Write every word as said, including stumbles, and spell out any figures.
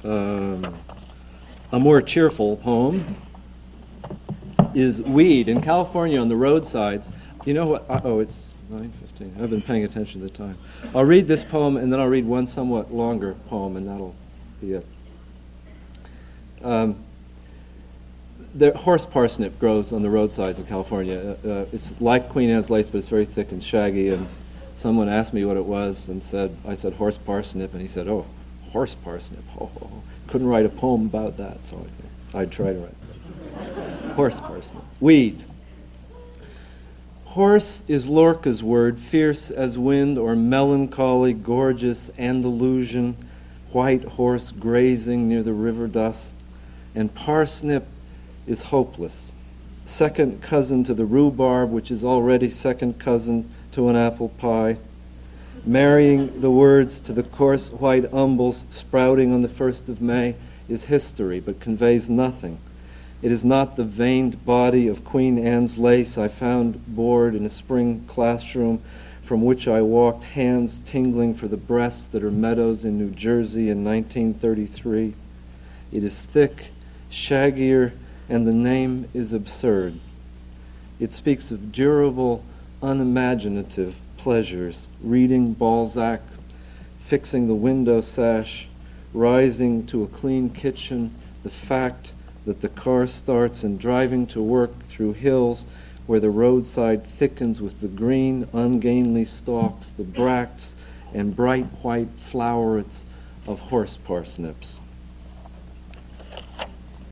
um, a more cheerful poem is Weed. In California, on the roadsides, you know what? Oh, it's nine fifteen. I've been paying attention to the time. I'll read this poem, and then I'll read one somewhat longer poem, and that'll be it. Um, the horse parsnip grows on the roadsides of California. Uh, uh, it's like Queen Anne's lace, but it's very thick and shaggy. And someone asked me what it was, and said, I said horse parsnip, and he said, "Oh, horse parsnip." Oh, oh, oh. Couldn't write a poem about that, so I, I'd try to write that. Horse parsnip. Weed. Horse is Lorca's word, fierce as wind or melancholy, gorgeous Andalusian, white horse grazing near the river dust, and parsnip is hopeless, second cousin to the rhubarb, which is already second cousin to an apple pie, marrying the words to the coarse white umbels sprouting on the first of May is history, but conveys nothing. It is not the veined body of Queen Anne's lace I found bored in a spring classroom from which I walked, hands tingling for the breasts that are meadows in New Jersey in nineteen thirty-three. It is thick, shaggier, and the name is absurd. It speaks of durable, unimaginative pleasures, reading Balzac, fixing the window sash, rising to a clean kitchen, the fact that the car starts, and driving to work through hills where the roadside thickens with the green, ungainly stalks, the bracts, and bright white flowerets of horse parsnips.